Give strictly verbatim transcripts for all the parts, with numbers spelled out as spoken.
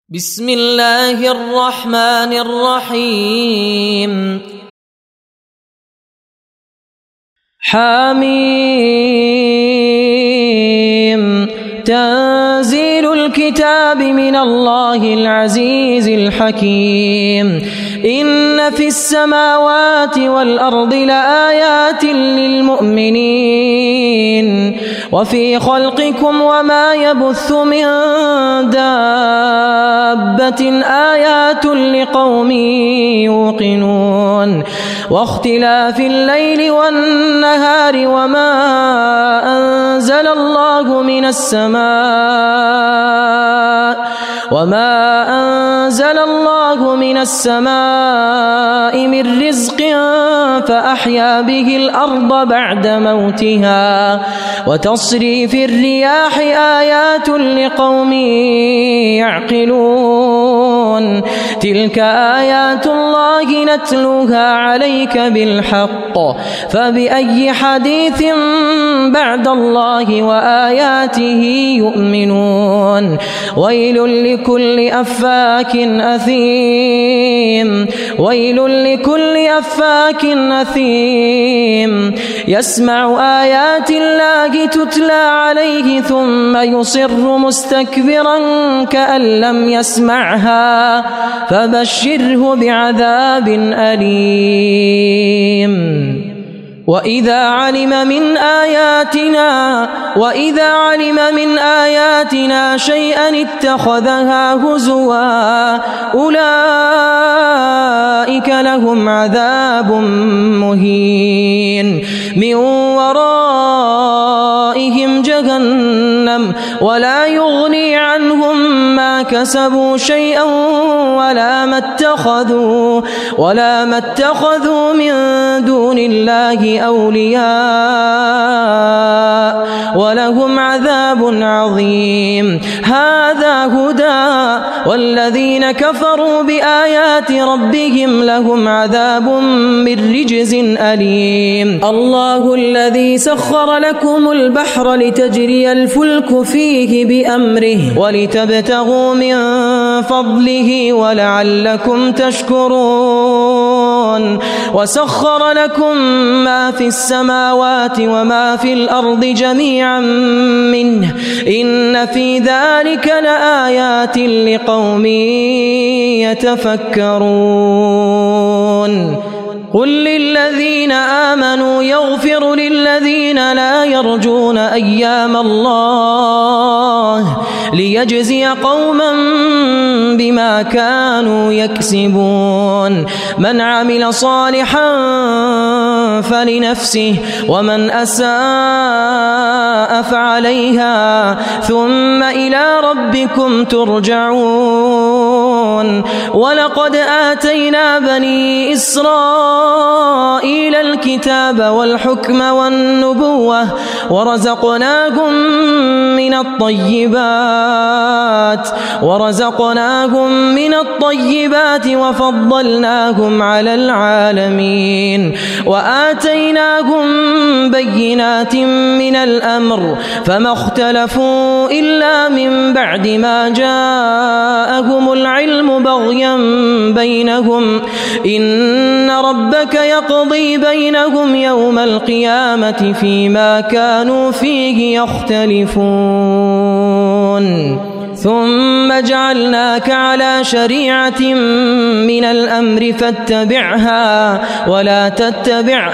بسم الله الرحمن الرحيم حميم تنزيل الكتاب من الله العزيز الحكيم إن في السماوات والأرض لآيات للمؤمنين وفي خلقكم وما يبث من دابة آيات لقوم يوقنون واختلاف الليل والنهار وما أنزل الله من السماء وما أنزل الله من السماء من رزق فأحيا به الأرض بعد موتها وتصريف الرياح آيات لقوم يعقلون تلك آيات الله نتلوها عليك بالحق فبأي حديث بعد الله وآياته يؤمنون ويل لكل أفاك أثيم ويل لكل أفاك أثيم يسمع آيات الله تتلى عليه ثم يصر مستكبرا كأن لم يسمعها فبشره بعذاب أليم وإذا علم من آياتنا وإذا علم من آياتنا شيئا اتخذها هزوا أولئك لهم عذاب مهين من ورائهم جهنم ولا يغني عنهم ما كسبوا شيئا ولا ما اتخذوا ولا ما اتخذوا من دون الله أولياء ولهم عذاب عظيم هذا هدى والذين كفروا بآيات ربهم لهم عذاب من رجز أليم الله الذي سخر لكم البحر لتجري الفلك فيه بأمره ولتبتغوا من فضله ولعلكم تشكرون وسخر لكم ما في السماوات وما في الأرض جميعا منه إن في ذلك لآيات لقوم يتفكرون قل للذين آمنوا يغفر للذين لا يرجون أيام الله ليجزي قوما بما كانوا يكسبون من عمل صالحا فلنفسه ومن أساء فعليها ثم إلى ربكم ترجعون ولقد آتينا بني إسرائيل الكتاب والحكم والنبوة ورزقناهم من الطيبات ورزقناهم من الطيبات وفضلناهم على العالمين وآتيناهم بينات من الأمر فما اختلفوا إلا من بعد ما جاءهم العلم بغيا بينهم إن ربك يقضي بينهم يوم القيامة فيما كانوا فيه يختلفون ثم جعلناك على شريعة من الأمر فاتبعها ولا تتبع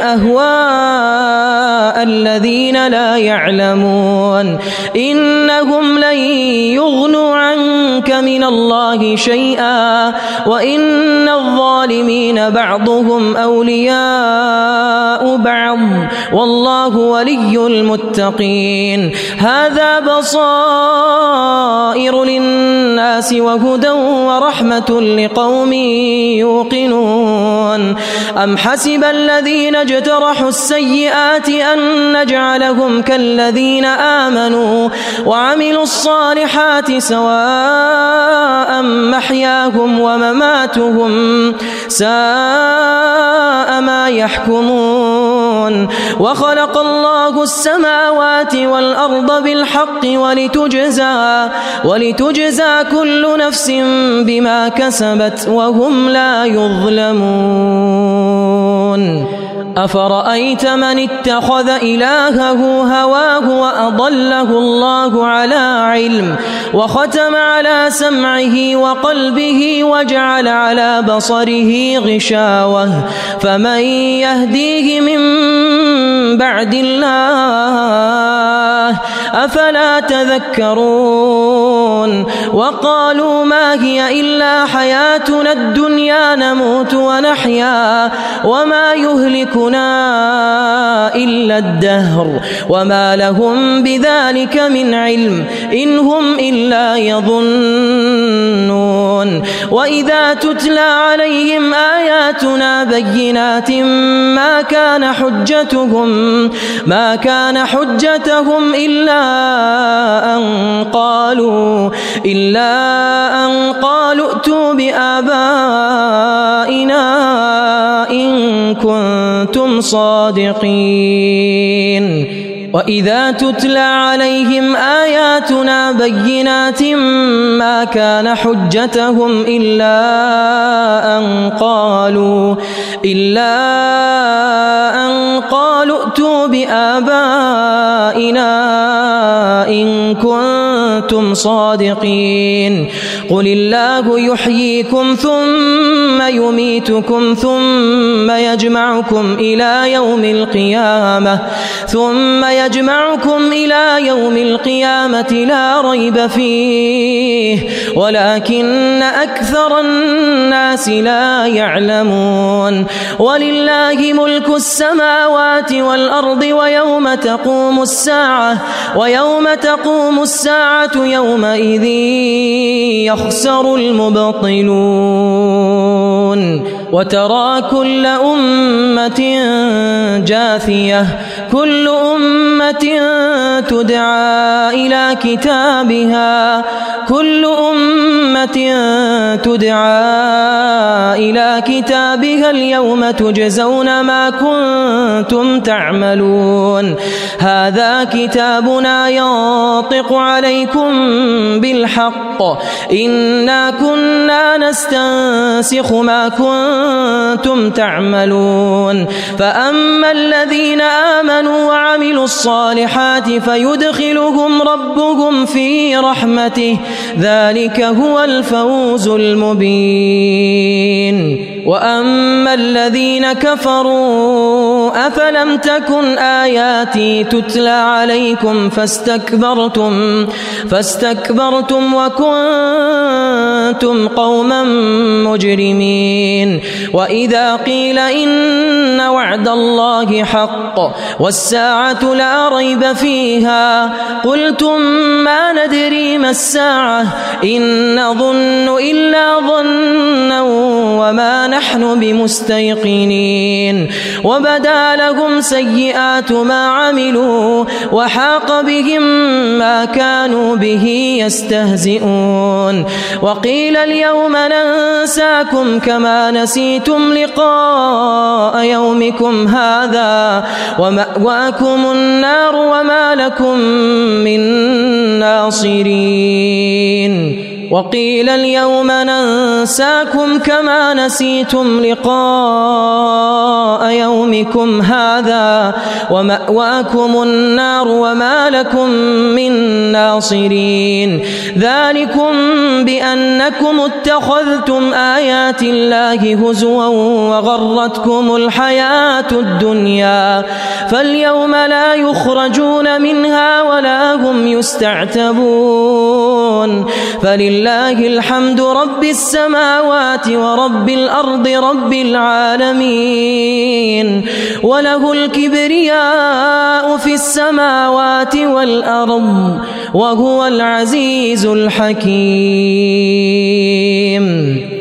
أهواء الذين لا يعلمون إنهم لن يغنوا عنك من الله شيئا وإن الظالمين بعضهم أولياء بعض والله ولي المتقين هذا بصائر للناس وهدى ورحمة لقوم يوقنون أم حسب الذين اجترحوا السيئات أن نجعلهم كالذين آمنوا وعملوا الصالحات سواء محياهم ومماتهم ساء ما يحكمون يعلمون وخلق الله السماوات والأرض بالحق ولتجزى, ولتجزى كل نفس بما كسبت وهم لا يظلمون أفرأيت من اتخذ إلهه هواه وأضله الله على علم وختم على سمعه وقلبه وجعل على بصره غشاوة فمن يهديه من بعد الله أفلا تذكرون وقالوا ما هي إلا حياتنا الدنيا نموت ونحيا وما يهلكنا إلا الدهر وما لهم بذلك من علم إن هم إلا يظنون وإذا تتلى عليهم آياتنا بينات ما كان حجتهم ما كان حجتهم إلا أن قالوا إلا أن قالوا ائتوا بآبائنا إن كنتم صادقين وإذا تتلى عليهم آياتنا بينات ما كان حجتهم إلا أن قالوا إلا أن قالوا ائتوا بآبائنا إن كنتم صادقين قل الله يحييكم ثم يميتكم ثم يجمعكم إلى يوم القيامة ثم يجمعكم إلى يوم القيامة لا ريب فيه ولكن أكثر الناس لا يعلمون ولله ملك السماوات والأرض ويوم تقوم الساعة ويوم تقوم الساعة يومئذ يخسر المبطلون وترى كل أمة جاثية كل أمة تدعى إلى كتابها كل أمة تدعى إلى كتابها اليوم تجزون ما كنتم تعملون هذا كتابنا ينطق عليكم بالحق إنا كنا نستنسخ ما كنتم تعملون فأما الذين آمنوا وعملوا الصالحات فيدخلهم ربهم في رحمته ذلك هو الفوز المبين وأما الذين كفروا أفلم تكن آياتي تتلى عليكم فاستكبرتم فاستكبرتم وكنتم قوما مجرمين وإذا قيل إن وعد الله حق والساعة لا ريب فيها قلتم ما ندري ما الساعة إن نظن إلا ظنا وما نحن بمستيقنين وبدا لهم سيئات ما عملوا وحاق بهم ما كانوا به يستهزئون وقيل اليوم ننساكم كما نسيتم لقاء يومكم هذا ومأواكم النار وما لكم من ناصرين وقيل اليوم ننساكم كما نسيتم لقاء يومكم هذا ومأواكم النار وما لكم من ناصرين ذلكم بأنكم اتخذتم آيات الله هزوا وغرتكم الحياة الدنيا فاليوم لا يخرجون منها ولا هم يستعتبون فلله الحمد رب السماوات ورب الأرض رب العالمين وله الكبرياء في السماوات والأرض وهو العزيز الحكيم.